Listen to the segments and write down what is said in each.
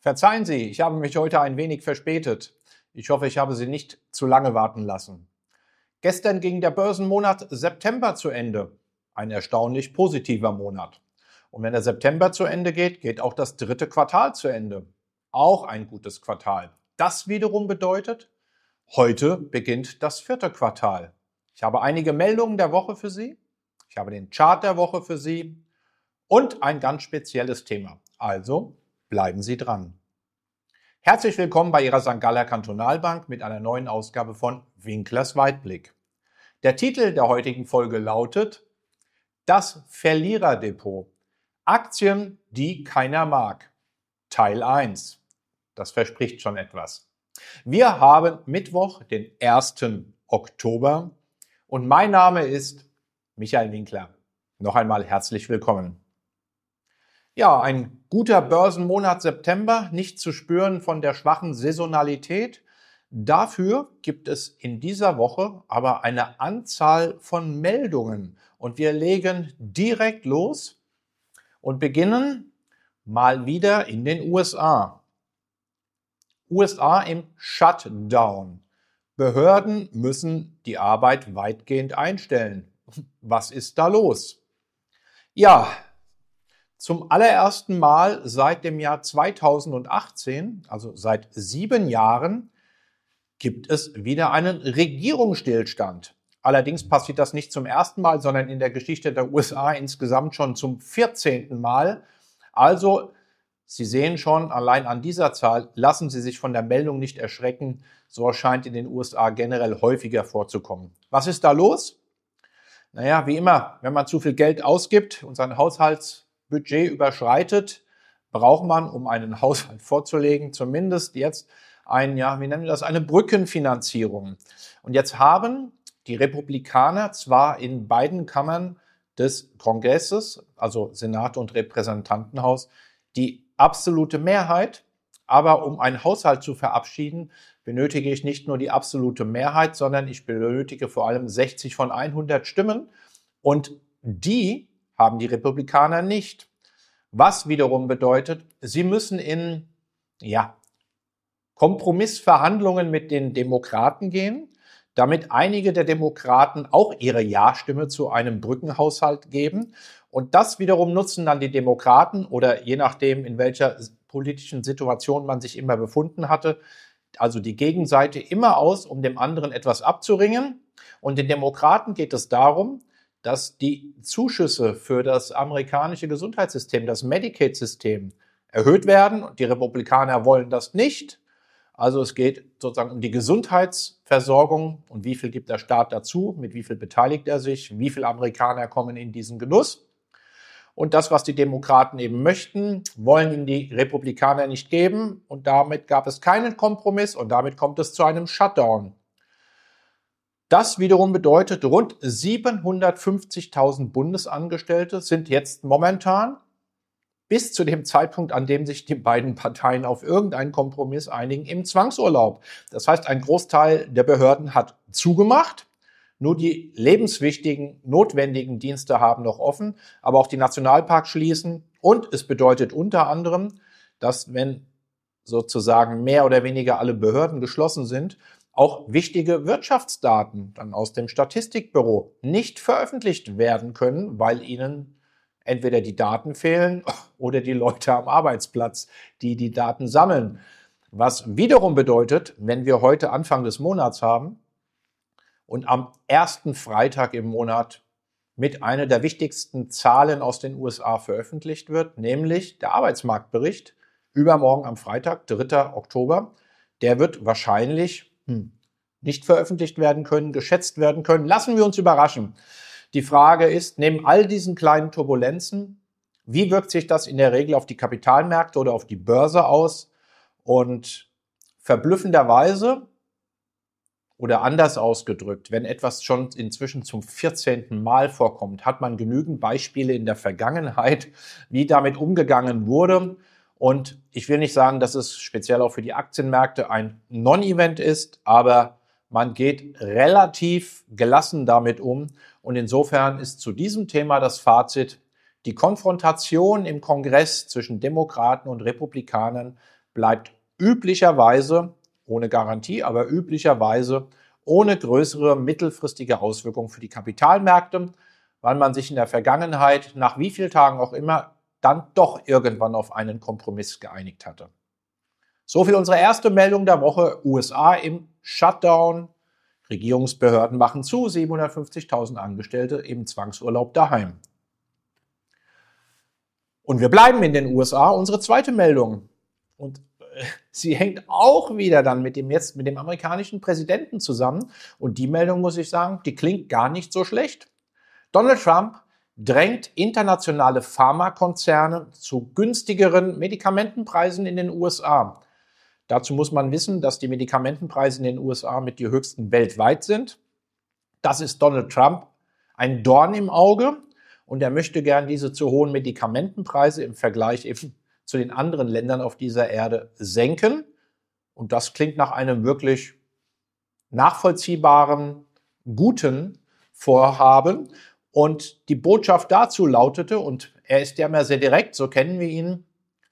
Verzeihen Sie, ich habe mich heute ein wenig verspätet. Ich hoffe, ich habe Sie nicht zu lange warten lassen. Gestern ging der Börsenmonat September zu Ende. Ein erstaunlich positiver Monat. Und wenn der September zu Ende geht, geht auch das dritte Quartal zu Ende. Auch ein gutes Quartal. Das wiederum bedeutet, heute beginnt das vierte Quartal. Ich habe einige Meldungen der Woche für Sie. Ich habe den Chart der Woche für Sie und ein ganz spezielles Thema. Also bleiben Sie dran. Herzlich willkommen bei Ihrer St. Galler Kantonalbank mit einer neuen Ausgabe von Winklers Weitblick. Der Titel der heutigen Folge lautet Das Verliererdepot. Aktien, die keiner mag. Teil 1. Das verspricht schon etwas. Wir haben Mittwoch, den 1. Oktober und mein Name ist Michael Winkler. Noch einmal herzlich willkommen. Ja, ein guter Börsenmonat September, nicht zu spüren von der schwachen Saisonalität. Dafür gibt es in dieser Woche aber eine Anzahl von Meldungen. Und wir legen direkt los und beginnen mal wieder in den USA. USA im Shutdown. Behörden müssen die Arbeit weitgehend einstellen. Was ist da los? Ja, zum allerersten Mal seit dem Jahr 2018, also seit 7 Jahren, gibt es wieder einen Regierungsstillstand. Allerdings passiert das nicht zum ersten Mal, sondern in der Geschichte der USA insgesamt schon zum 14. Mal. Also, Sie sehen schon, allein an dieser Zahl lassen Sie sich von der Meldung nicht erschrecken. So erscheint in den USA generell häufiger vorzukommen. Was ist da los? Naja, wie immer, wenn man zu viel Geld ausgibt und sein Haushaltsbudget überschreitet, braucht man, um einen Haushalt vorzulegen, zumindest jetzt eine Brückenfinanzierung. Und jetzt haben die Republikaner zwar in beiden Kammern des Kongresses, also Senat und Repräsentantenhaus, die absolute Mehrheit, aber um einen Haushalt zu verabschieden, benötige ich nicht nur die absolute Mehrheit, sondern ich benötige vor allem 60 von 100 Stimmen und die haben die Republikaner nicht. Was wiederum bedeutet, sie müssen in Kompromissverhandlungen mit den Demokraten gehen, damit einige der Demokraten auch ihre Ja-Stimme zu einem Brückenhaushalt geben. Und das wiederum nutzen dann die Demokraten oder je nachdem, in welcher politischen Situation man sich immer befunden hatte, also die Gegenseite immer aus, um dem anderen etwas abzuringen. Und den Demokraten geht es darum, dass die Zuschüsse für das amerikanische Gesundheitssystem, das Medicaid-System, erhöht werden. Und die Republikaner wollen das nicht. Also es geht sozusagen um die Gesundheitsversorgung und wie viel gibt der Staat dazu, mit wie viel beteiligt er sich, wie viele Amerikaner kommen in diesen Genuss. Und das, was die Demokraten eben möchten, wollen ihnen die Republikaner nicht geben. Und damit gab es keinen Kompromiss und damit kommt es zu einem Shutdown. Das wiederum bedeutet, rund 750.000 Bundesangestellte sind jetzt momentan bis zu dem Zeitpunkt, an dem sich die beiden Parteien auf irgendeinen Kompromiss einigen, im Zwangsurlaub. Das heißt, ein Großteil der Behörden hat zugemacht. Nur die lebenswichtigen, notwendigen Dienste haben noch offen, aber auch die Nationalparks schließen. Und es bedeutet unter anderem, dass wenn sozusagen mehr oder weniger alle Behörden geschlossen sind, auch wichtige Wirtschaftsdaten dann aus dem Statistikbüro nicht veröffentlicht werden können, weil ihnen entweder die Daten fehlen oder die Leute am Arbeitsplatz, die die Daten sammeln. Was wiederum bedeutet, wenn wir heute Anfang des Monats haben und am ersten Freitag im Monat mit einer der wichtigsten Zahlen aus den USA veröffentlicht wird, nämlich der Arbeitsmarktbericht, übermorgen am Freitag, 3. Oktober, der wird wahrscheinlich nicht veröffentlicht werden können, geschätzt werden können. Lassen wir uns überraschen. Die Frage ist, neben all diesen kleinen Turbulenzen, wie wirkt sich das in der Regel auf die Kapitalmärkte oder auf die Börse aus? Und verblüffenderweise oder anders ausgedrückt, wenn etwas schon inzwischen zum 14. Mal vorkommt, hat man genügend Beispiele in der Vergangenheit, wie damit umgegangen wurde. Und ich will nicht sagen, dass es speziell auch für die Aktienmärkte ein Non-Event ist, aber man geht relativ gelassen damit um. Und insofern ist zu diesem Thema das Fazit: Die Konfrontation im Kongress zwischen Demokraten und Republikanern bleibt üblicherweise, ohne Garantie, aber üblicherweise ohne größere mittelfristige Auswirkungen für die Kapitalmärkte, weil man sich in der Vergangenheit, nach wie vielen Tagen auch immer, dann doch irgendwann auf einen Kompromiss geeinigt hatte. So viel unsere erste Meldung der Woche. USA im Shutdown. Regierungsbehörden machen zu, 750.000 Angestellte im Zwangsurlaub daheim. Und wir bleiben in den USA. Unsere zweite Meldung. Und sie hängt auch wieder dann mit dem amerikanischen Präsidenten zusammen. Und die Meldung, muss ich sagen, die klingt gar nicht so schlecht. Donald Trump drängt internationale Pharmakonzerne zu günstigeren Medikamentenpreisen in den USA. Dazu muss man wissen, dass die Medikamentenpreise in den USA mit die höchsten weltweit sind. Das ist Donald Trump ein Dorn im Auge und er möchte gern diese zu hohen Medikamentenpreise im Vergleich eben zu den anderen Ländern auf dieser Erde senken. Und das klingt nach einem wirklich nachvollziehbaren, guten Vorhaben. Und die Botschaft dazu lautete, und er ist ja immer sehr direkt, so kennen wir ihn: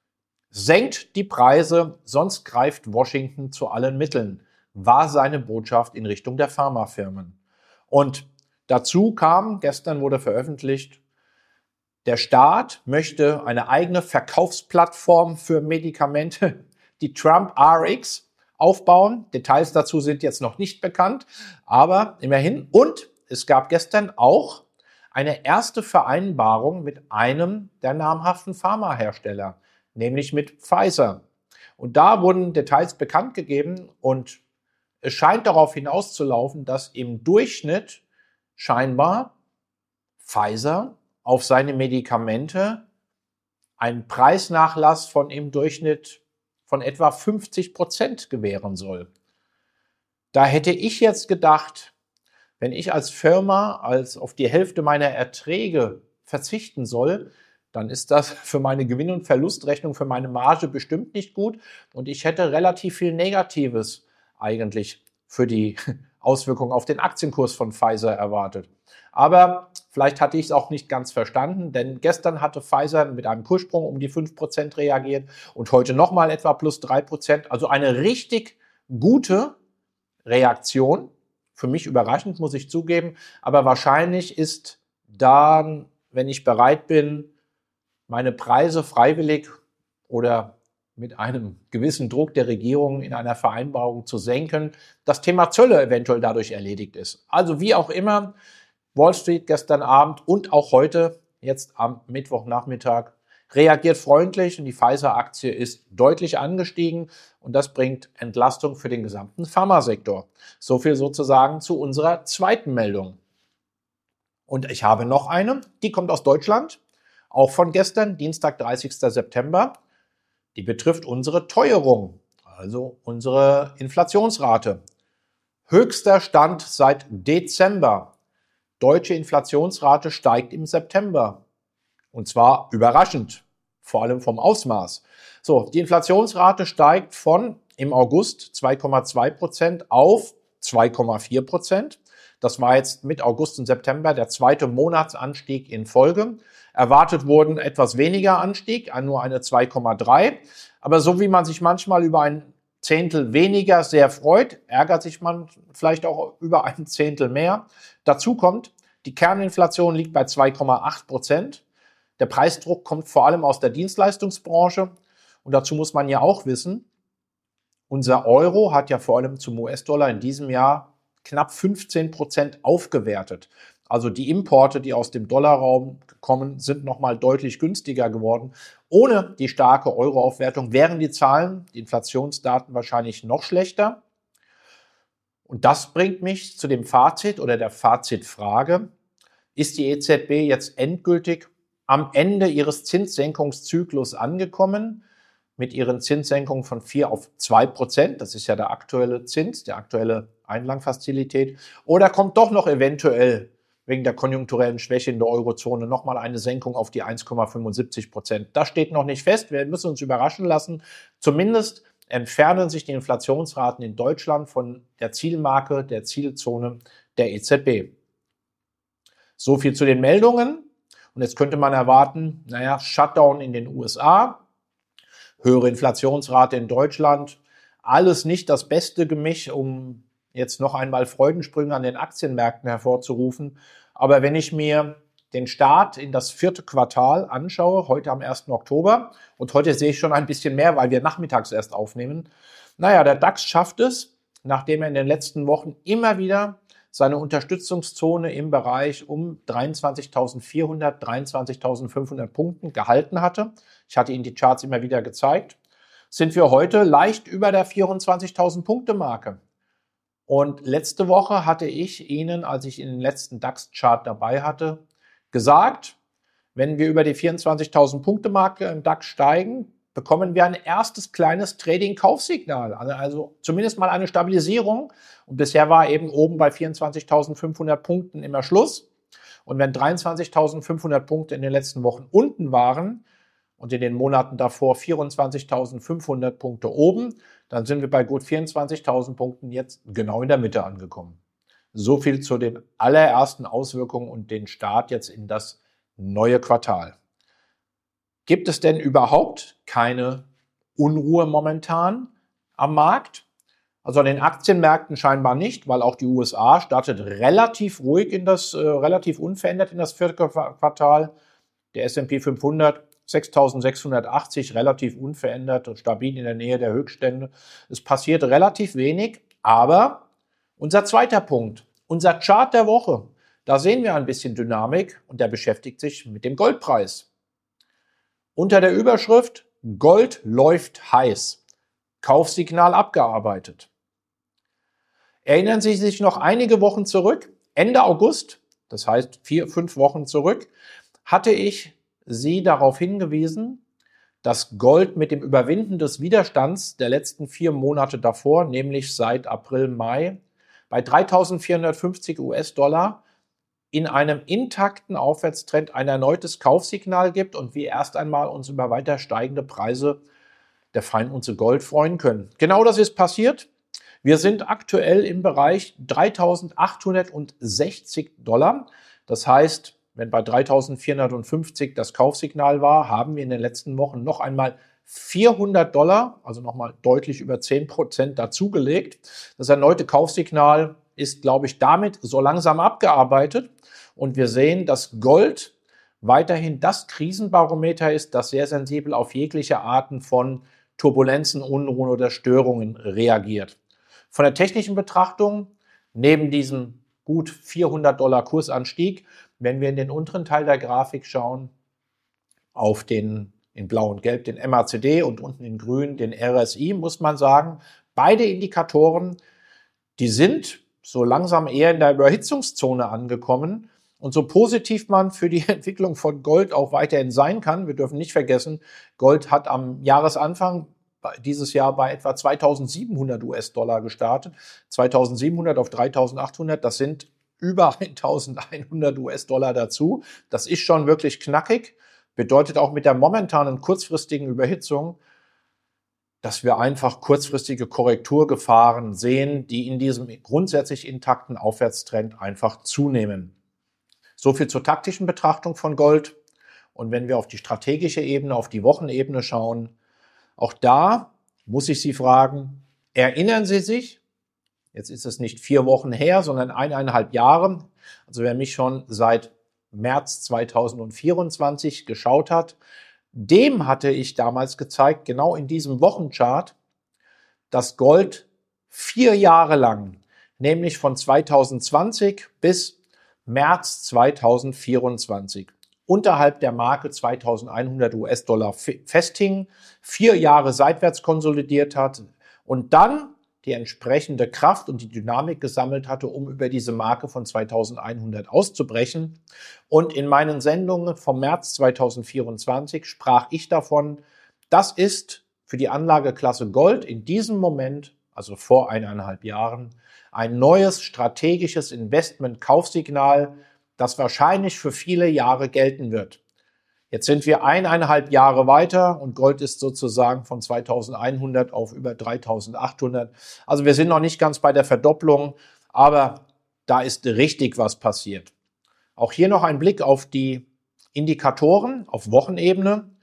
Senkt die Preise, sonst greift Washington zu allen Mitteln, war seine Botschaft in Richtung der Pharmafirmen. Und dazu kam, gestern wurde veröffentlicht, der Staat möchte eine eigene Verkaufsplattform für Medikamente, die Trump Rx, aufbauen. Details dazu sind jetzt noch nicht bekannt, aber immerhin. Und es gab gestern auch eine erste Vereinbarung mit einem der namhaften Pharmahersteller, nämlich mit Pfizer. Und da wurden Details bekannt gegeben und es scheint darauf hinauszulaufen, dass im Durchschnitt scheinbar Pfizer auf seine Medikamente einen Preisnachlass von im Durchschnitt von etwa 50% gewähren soll. Da hätte ich jetzt gedacht, wenn ich als Firma auf die Hälfte meiner Erträge verzichten soll, dann ist das für meine Gewinn- und Verlustrechnung, für meine Marge bestimmt nicht gut. Und ich hätte relativ viel Negatives eigentlich für die Auswirkungen auf den Aktienkurs von Pfizer erwartet. Aber vielleicht hatte ich es auch nicht ganz verstanden, denn gestern hatte Pfizer mit einem Kurssprung um die 5% reagiert und heute nochmal etwa plus 3%. Also eine richtig gute Reaktion. Für mich überraschend, muss ich zugeben. Aber wahrscheinlich ist dann, wenn ich bereit bin, meine Preise freiwillig oder mit einem gewissen Druck der Regierung in einer Vereinbarung zu senken, das Thema Zölle eventuell dadurch erledigt ist. Also wie auch immer, Wall Street gestern Abend und auch heute, jetzt am Mittwochnachmittag, reagiert freundlich und die Pfizer-Aktie ist deutlich angestiegen und das bringt Entlastung für den gesamten Pharmasektor. So viel sozusagen zu unserer zweiten Meldung. Und ich habe noch eine, die kommt aus Deutschland, auch von gestern, Dienstag, 30. September. Die betrifft unsere Teuerung, also unsere Inflationsrate. Höchster Stand seit Dezember. Deutsche Inflationsrate steigt im September. Und zwar überraschend, vor allem vom Ausmaß. So, die Inflationsrate steigt von im August 2,2% auf 2,4%. Das war jetzt mit August und September der zweite Monatsanstieg in Folge. Erwartet wurden etwas weniger Anstieg, nur eine 2,3. Aber so wie man sich manchmal über ein Zehntel weniger sehr freut, ärgert sich man vielleicht auch über ein Zehntel mehr. Dazu kommt, die Kerninflation liegt bei 2,8%. Der Preisdruck kommt vor allem aus der Dienstleistungsbranche. Und dazu muss man ja auch wissen, unser Euro hat ja vor allem zum US-Dollar in diesem Jahr knapp 15% aufgewertet. Also die Importe, die aus dem Dollarraum kommen, sind nochmal deutlich günstiger geworden. Ohne die starke Euroaufwertung wären die Zahlen, die Inflationsdaten wahrscheinlich noch schlechter. Und das bringt mich zu dem Fazit oder der Fazitfrage: Ist die EZB jetzt endgültig am Ende ihres Zinssenkungszyklus angekommen mit ihren Zinssenkungen von 4 auf 2%? Das ist ja der aktuelle Zins, die aktuelle Einlagfazilität. Oder kommt doch noch eventuell wegen der konjunkturellen Schwäche in der Eurozone nochmal eine Senkung auf die 1,75%? Das steht noch nicht fest. Wir müssen uns überraschen lassen. Zumindest entfernen sich die Inflationsraten in Deutschland von der Zielmarke, der Zielzone der EZB. So viel zu den Meldungen. Und jetzt könnte man erwarten, Shutdown in den USA. höhere Inflationsrate in Deutschland. Alles nicht das beste Gemisch, um jetzt noch einmal Freudensprünge an den Aktienmärkten hervorzurufen. Aber wenn ich mir den Start in das vierte Quartal anschaue, heute am 1. Oktober, und heute sehe ich schon ein bisschen mehr, weil wir nachmittags erst aufnehmen. Naja, der DAX schafft es, nachdem er in den letzten Wochen immer wieder seine Unterstützungszone im Bereich um 23.400, 23.500 Punkten gehalten hatte. Ich hatte Ihnen die Charts immer wieder gezeigt. Sind wir heute leicht über der 24.000 Punkte Marke. Und letzte Woche hatte ich Ihnen, als ich in den letzten DAX-Chart dabei hatte, gesagt, wenn wir über die 24.000 Punkte Marke im DAX steigen, bekommen wir ein erstes kleines Trading-Kaufsignal, also zumindest mal eine Stabilisierung. Und bisher war eben oben bei 24.500 Punkten immer Schluss. Und wenn 23.500 Punkte in den letzten Wochen unten waren und in den Monaten davor 24.500 Punkte oben, dann sind wir bei gut 24.000 Punkten jetzt genau in der Mitte angekommen. So viel zu den allerersten Auswirkungen und den Start jetzt in das neue Quartal. Gibt es denn überhaupt keine Unruhe momentan am Markt? Also an den Aktienmärkten scheinbar nicht, weil auch die USA startet relativ ruhig relativ unverändert in das vierte Quartal. Der S&P 500 6.680, relativ unverändert und stabil in der Nähe der Höchststände. Es passiert relativ wenig, aber unser zweiter Punkt, unser Chart der Woche, da sehen wir ein bisschen Dynamik und der beschäftigt sich mit dem Goldpreis. Unter der Überschrift Gold läuft heiß. Kaufsignal abgearbeitet. Erinnern Sie sich noch einige Wochen zurück? Ende August, das heißt 4-5 Wochen zurück, hatte ich Sie darauf hingewiesen, dass Gold mit dem Überwinden des Widerstands der letzten 4 Monate davor, nämlich seit April, Mai, bei 3.450 US-Dollar in einem intakten Aufwärtstrend ein erneutes Kaufsignal gibt und wir erst einmal uns über weiter steigende Preise der Feinunze Gold freuen können. Genau das ist passiert. Wir sind aktuell im Bereich 3.860 Dollar. Das heißt, wenn bei 3.450 das Kaufsignal war, haben wir in den letzten Wochen noch einmal 400 Dollar, also nochmal deutlich über 10% dazugelegt. Das erneute Kaufsignal ist, glaube ich, damit so langsam abgearbeitet. Und wir sehen, dass Gold weiterhin das Krisenbarometer ist, das sehr sensibel auf jegliche Arten von Turbulenzen, Unruhen oder Störungen reagiert. Von der technischen Betrachtung, neben diesem gut 400 Dollar Kursanstieg, wenn wir in den unteren Teil der Grafik schauen, auf den in Blau und Gelb den MACD und unten in Grün den RSI, muss man sagen, beide Indikatoren, die sind so langsam eher in der Überhitzungszone angekommen. Und so positiv man für die Entwicklung von Gold auch weiterhin sein kann, wir dürfen nicht vergessen, Gold hat am Jahresanfang dieses Jahr bei etwa 2.700 US-Dollar gestartet, 2.700 auf 3.800, das sind über 1.100 US-Dollar dazu. Das ist schon wirklich knackig, bedeutet auch mit der momentanen kurzfristigen Überhitzung, dass wir einfach kurzfristige Korrekturgefahren sehen, die in diesem grundsätzlich intakten Aufwärtstrend einfach zunehmen. So viel zur taktischen Betrachtung von Gold. Und wenn wir auf die strategische Ebene, auf die Wochenebene schauen, auch da muss ich Sie fragen, erinnern Sie sich, jetzt ist es nicht 4 Wochen her, sondern 1,5 Jahre, also wer mich schon seit März 2024 geschaut hat, dem hatte ich damals gezeigt, genau in diesem Wochenchart, dass Gold 4 Jahre lang, nämlich von 2020 bis März 2024, unterhalb der Marke 2.100 US-Dollar festhing, 4 Jahre seitwärts konsolidiert hat und dann die entsprechende Kraft und die Dynamik gesammelt hatte, um über diese Marke von 2.100 auszubrechen. Und in meinen Sendungen vom März 2024 sprach ich davon, das ist für die Anlageklasse Gold in diesem Moment, also vor 1,5 Jahren, ein neues strategisches Investment-Kaufsignal, das wahrscheinlich für viele Jahre gelten wird. Jetzt sind wir 1,5 Jahre weiter und Gold ist sozusagen von 2.100 auf über 3.800. Also wir sind noch nicht ganz bei der Verdopplung, aber da ist richtig was passiert. Auch hier noch ein Blick auf die Indikatoren auf Wochenebene.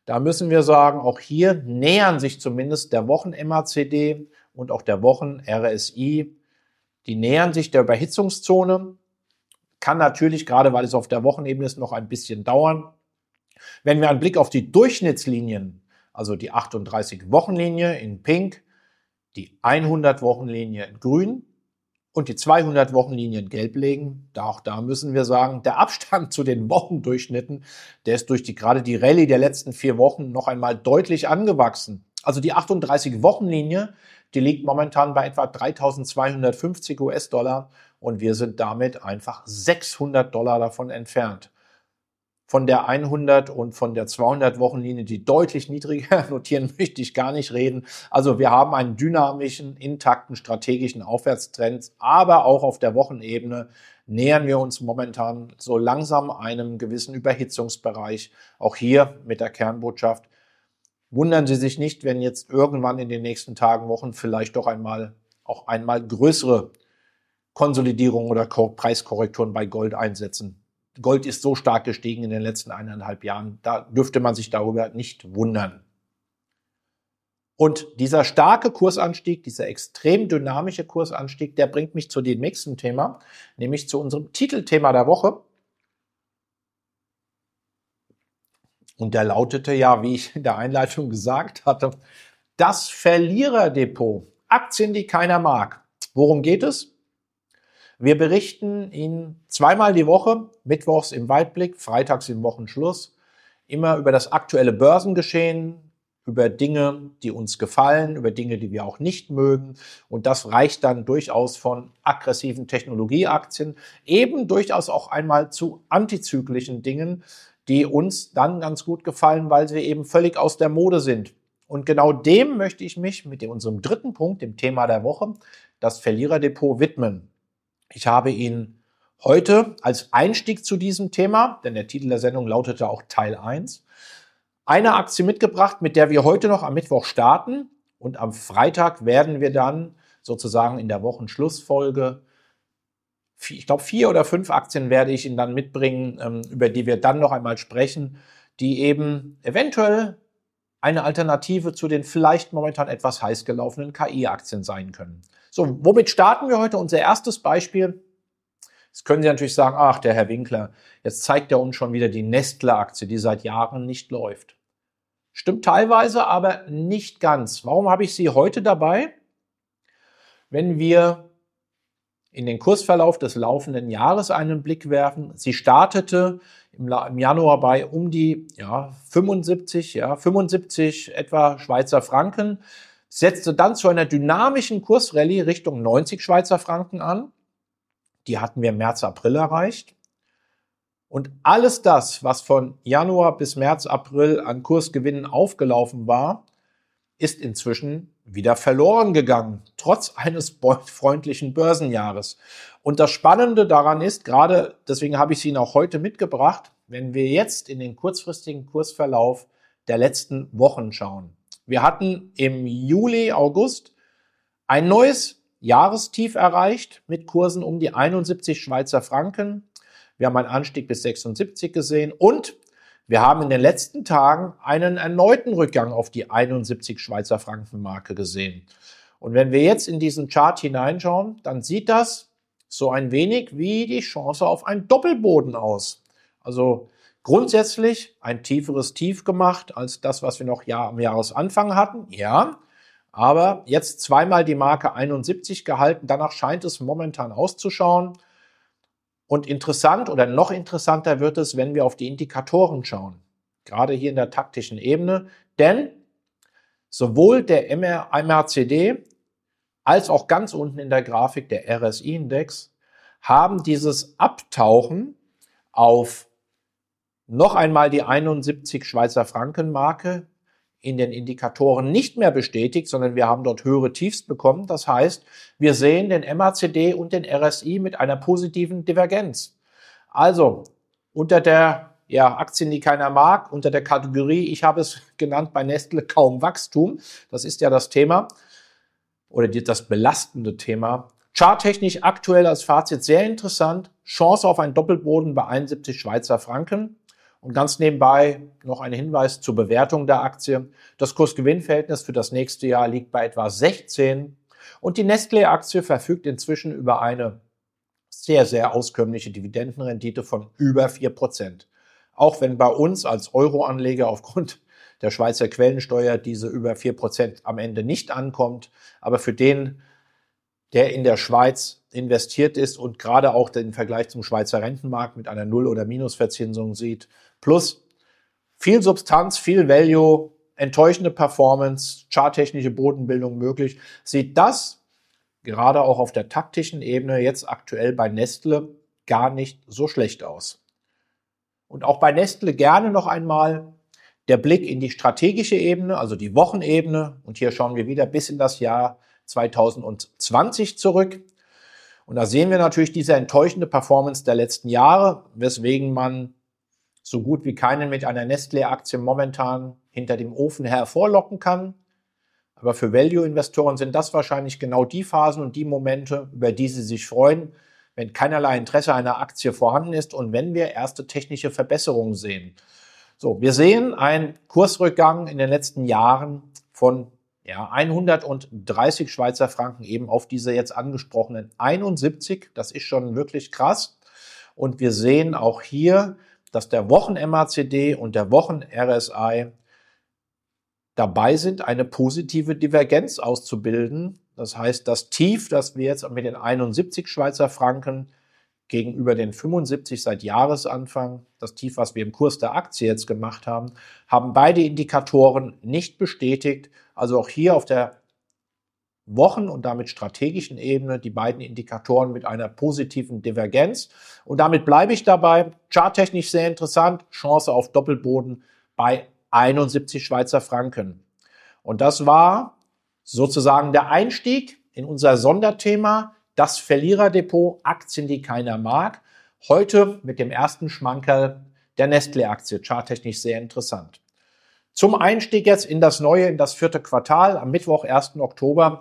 Da müssen wir sagen, auch hier nähern sich zumindest der Wochen-MACD und auch der Wochen-RSI. Die nähern sich der Überhitzungszone. Kann natürlich, gerade weil es auf der Wochenebene ist, noch ein bisschen dauern. Wenn wir einen Blick auf die Durchschnittslinien, also die 38-Wochenlinie in Pink, die 100-Wochenlinie in Grün und die 200-Wochenlinie in Gelb legen, auch da müssen wir sagen, der Abstand zu den Wochendurchschnitten, der ist durch gerade die Rallye der letzten 4 Wochen noch einmal deutlich angewachsen. Also die 38-Wochenlinie, die liegt momentan bei etwa 3.250 US-Dollar und wir sind damit einfach $600 davon entfernt. Von der 100 und von der 200 Wochenlinie, die deutlich niedriger notieren, möchte ich gar nicht reden. Also wir haben einen dynamischen, intakten, strategischen Aufwärtstrend, aber auch auf der Wochenebene nähern wir uns momentan so langsam einem gewissen Überhitzungsbereich. Auch hier mit der Kernbotschaft: Wundern Sie sich nicht, wenn jetzt irgendwann in den nächsten Tagen, Wochen vielleicht doch einmal größere Konsolidierungen oder Preiskorrekturen bei Gold einsetzen. Gold ist so stark gestiegen in den letzten 1,5 Jahren, da dürfte man sich darüber nicht wundern. Und dieser starke Kursanstieg, dieser extrem dynamische Kursanstieg, der bringt mich zu dem nächsten Thema, nämlich zu unserem Titelthema der Woche. Und der lautete ja, wie ich in der Einleitung gesagt hatte, das Verliererdepot. Aktien, die keiner mag. Worum geht es? Wir berichten Ihnen zweimal die Woche, mittwochs im Weitblick, freitags im Wochenschluss, immer über das aktuelle Börsengeschehen, über Dinge, die uns gefallen, über Dinge, die wir auch nicht mögen. Und das reicht dann durchaus von aggressiven Technologieaktien, eben durchaus auch einmal zu antizyklischen Dingen, die uns dann ganz gut gefallen, weil sie eben völlig aus der Mode sind. Und genau dem möchte ich mich mit unserem dritten Punkt, dem Thema der Woche, das Verliererdepot, widmen. Ich habe Ihnen heute als Einstieg zu diesem Thema, denn der Titel der Sendung lautete auch Teil 1, eine Aktie mitgebracht, mit der wir heute noch am Mittwoch starten. Und am Freitag werden wir dann sozusagen in der Wochenschlussfolge, ich glaube 4 oder 5 Aktien werde ich Ihnen dann mitbringen, über die wir dann noch einmal sprechen, die eben eventuell eine Alternative zu den vielleicht momentan etwas heiß gelaufenen KI-Aktien sein können. So, womit starten wir heute? Unser erstes Beispiel. Jetzt können Sie natürlich sagen, ach, der Herr Winkler, jetzt zeigt er uns schon wieder die Nestle-Aktie, die seit Jahren nicht läuft. Stimmt teilweise, aber nicht ganz. Warum habe ich sie heute dabei? Wenn wir in den Kursverlauf des laufenden Jahres einen Blick werfen, sie startete im Januar bei um die 75 etwa Schweizer Franken, setzte dann zu einer dynamischen Kursrallye Richtung 90 Schweizer Franken an. Die hatten wir im März, April erreicht. Und alles das, was von Januar bis März, April an Kursgewinnen aufgelaufen war, ist inzwischen wieder verloren gegangen, trotz eines freundlichen Börsenjahres. Und das Spannende daran ist, gerade deswegen habe ich sie Ihnen auch heute mitgebracht, wenn wir jetzt in den kurzfristigen Kursverlauf der letzten Wochen schauen. Wir hatten im Juli, August ein neues Jahrestief erreicht mit Kursen um die 71 Schweizer Franken. Wir haben einen Anstieg bis 76 gesehen und wir haben in den letzten Tagen einen erneuten Rückgang auf die 71 Schweizer Franken Marke gesehen. Und wenn wir jetzt in diesen Chart hineinschauen, dann sieht das so ein wenig wie die Chance auf einen Doppelboden aus. Also grundsätzlich ein tieferes Tief gemacht als das, was wir noch am Jahresanfang hatten. Ja, aber jetzt zweimal die Marke 71 gehalten. Danach scheint es momentan auszuschauen. Und interessant oder noch interessanter wird es, wenn wir auf die Indikatoren schauen. Gerade hier in der taktischen Ebene. Denn sowohl der MACD als auch ganz unten in der Grafik der RSI-Index haben dieses Abtauchen auf noch einmal die 71 Schweizer Franken Marke in den Indikatoren nicht mehr bestätigt, sondern wir haben dort höhere Tiefs bekommen. Das heißt, wir sehen den MACD und den RSI mit einer positiven Divergenz. Also unter der Aktien, die keiner mag, unter der Kategorie, ich habe es genannt bei Nestle, kaum Wachstum. Das ist ja das Thema oder das belastende Thema. Charttechnisch aktuell als Fazit sehr interessant. Chance auf einen Doppelboden bei 71 Schweizer Franken. Und ganz nebenbei noch ein Hinweis zur Bewertung der Aktie. Das Kurs-Gewinn-Verhältnis für das nächste Jahr liegt bei etwa 16 und die Nestlé-Aktie verfügt inzwischen über eine sehr, sehr auskömmliche Dividendenrendite von über 4%. Auch wenn bei uns als Euro-Anleger aufgrund der Schweizer Quellensteuer diese über 4% am Ende nicht ankommt, aber für den, der in der Schweiz investiert ist und gerade auch den Vergleich zum Schweizer Rentenmarkt mit einer Null- oder Minusverzinsung sieht, plus viel Substanz, viel Value, enttäuschende Performance, charttechnische Bodenbildung möglich, sieht das gerade auch auf der taktischen Ebene jetzt aktuell bei Nestle gar nicht so schlecht aus. Und auch bei Nestle gerne noch einmal der Blick in die strategische Ebene, also die Wochenebene. Und hier schauen wir wieder bis in das Jahr 2020 zurück. Und da sehen wir natürlich diese enttäuschende Performance der letzten Jahre, weswegen man so gut wie keinen mit einer Nestlé-Aktie momentan hinter dem Ofen hervorlocken kann. Aber für Value-Investoren sind das wahrscheinlich genau die Phasen und die Momente, über die sie sich freuen, wenn keinerlei Interesse einer Aktie vorhanden ist und wenn wir erste technische Verbesserungen sehen. So, wir sehen einen Kursrückgang in den letzten Jahren von 130 Schweizer Franken eben auf diese jetzt angesprochenen 71. Das ist schon wirklich krass. Und wir sehen auch hier, dass der Wochen-MACD und der Wochen-RSI dabei sind, eine positive Divergenz auszubilden. Das heißt, das Tief, das wir jetzt mit den 71 Schweizer Franken gegenüber den 75 seit Jahresanfang, das Tief, was wir im Kurs der Aktie jetzt gemacht haben, haben beide Indikatoren nicht bestätigt. Also auch hier auf der Wochen- und damit strategischen Ebene die beiden Indikatoren mit einer positiven Divergenz. Und damit bleibe ich dabei. Charttechnisch sehr interessant. Chance auf Doppelboden bei 71 Schweizer Franken. Und das war sozusagen der Einstieg in unser Sonderthema, das Verliererdepot, Aktien, die keiner mag. Heute mit dem ersten Schmankerl der Nestlé-Aktie. Charttechnisch sehr interessant. Zum Einstieg jetzt in das neue, in das 4. Quartal am Mittwoch, 1. Oktober.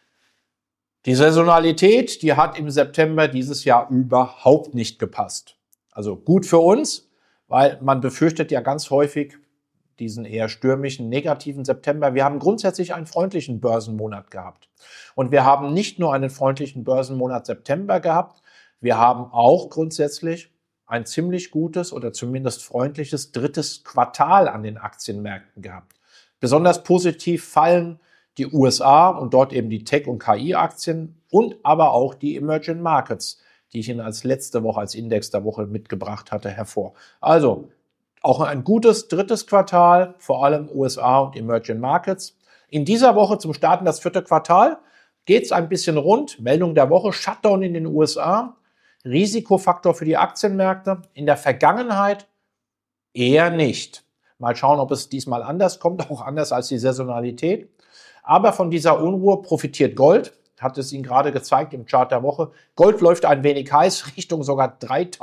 Die Saisonalität, die hat im September dieses Jahr überhaupt nicht gepasst. Also gut für uns, weil man befürchtet ja ganz häufig diesen eher stürmischen, negativen September. Wir haben grundsätzlich einen freundlichen Börsenmonat gehabt. Und wir haben nicht nur einen freundlichen Börsenmonat September gehabt, wir haben auch grundsätzlich ein ziemlich gutes oder zumindest freundliches 3. Quartal an den Aktienmärkten gehabt. Besonders positiv fallen die USA und dort eben die Tech- und KI-Aktien und aber auch die Emerging Markets, die ich Ihnen als letzte Woche, als Index der Woche mitgebracht hatte, hervor. Also auch ein gutes 3. Quartal, vor allem USA und Emerging Markets. In dieser Woche zum Starten das 4. Quartal geht es ein bisschen rund. Meldung der Woche, Shutdown in den USA. Risikofaktor für die Aktienmärkte. In der Vergangenheit eher nicht. Mal schauen, ob es diesmal anders kommt, auch anders als die Saisonalität. Aber von dieser Unruhe profitiert Gold. Hat es Ihnen gerade gezeigt im Chart der Woche. Gold läuft ein wenig heiß, Richtung sogar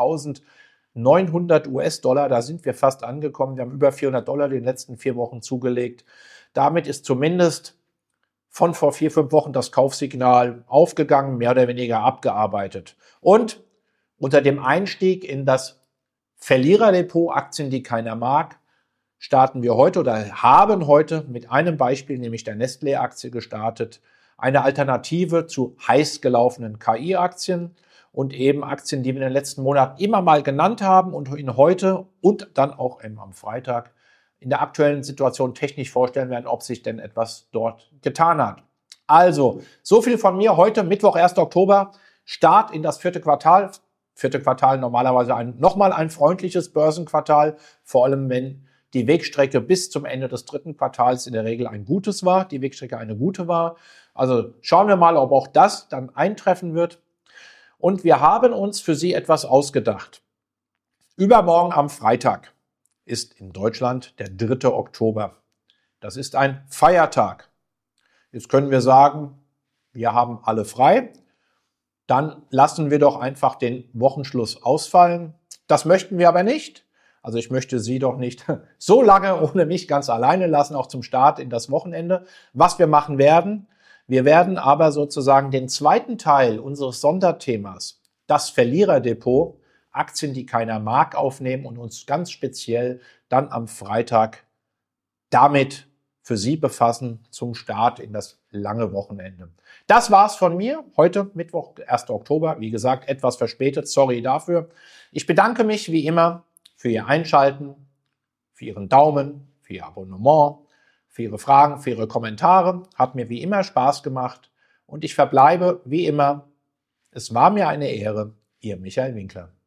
3.900 US-Dollar. Da sind wir fast angekommen. Wir haben über 400 Dollar in den letzten 4 Wochen zugelegt. Damit ist zumindest von vor 4, 5 Wochen das Kaufsignal aufgegangen, mehr oder weniger abgearbeitet. Und unter dem Einstieg in das Verliererdepot, Aktien, die keiner mag, starten wir heute oder haben heute mit einem Beispiel, nämlich der Nestlé-Aktie gestartet, eine Alternative zu heiß gelaufenen KI-Aktien und eben Aktien, die wir in den letzten Monaten immer mal genannt haben und Ihnen heute und dann auch am Freitag in der aktuellen Situation technisch vorstellen werden, ob sich denn etwas dort getan hat. Also, so viel von mir heute, Mittwoch, 1. Oktober, Start in das 4. Quartal. 4. Quartal normalerweise nochmal ein freundliches Börsenquartal, vor allem wenn die Wegstrecke bis zum Ende des 3. Quartals in der Regel ein gutes war, die Wegstrecke eine gute war. Also schauen wir mal, ob auch das dann eintreffen wird. Und wir haben uns für Sie etwas ausgedacht. Übermorgen am Freitag ist in Deutschland der 3. Oktober. Das ist ein Feiertag. Jetzt können wir sagen, wir haben alle frei. Dann lassen wir doch einfach den Wochenschluss ausfallen. Das möchten wir aber nicht. Also ich möchte Sie doch nicht so lange ohne mich ganz alleine lassen, auch zum Start in das Wochenende. Was wir machen werden, wir werden aber sozusagen den zweiten Teil unseres Sonderthemas, das Verliererdepot, Aktien, die keiner mag, aufnehmen und uns ganz speziell dann am Freitag damit für Sie befassen zum Start in das lange Wochenende. Das war's von mir. Heute Mittwoch, 1. Oktober. Wie gesagt, etwas verspätet. Sorry dafür. Ich bedanke mich wie immer für Ihr Einschalten, für Ihren Daumen, für Ihr Abonnement, für Ihre Fragen, für Ihre Kommentare. Hat mir wie immer Spaß gemacht und ich verbleibe wie immer. Es war mir eine Ehre. Ihr Michael Winkler.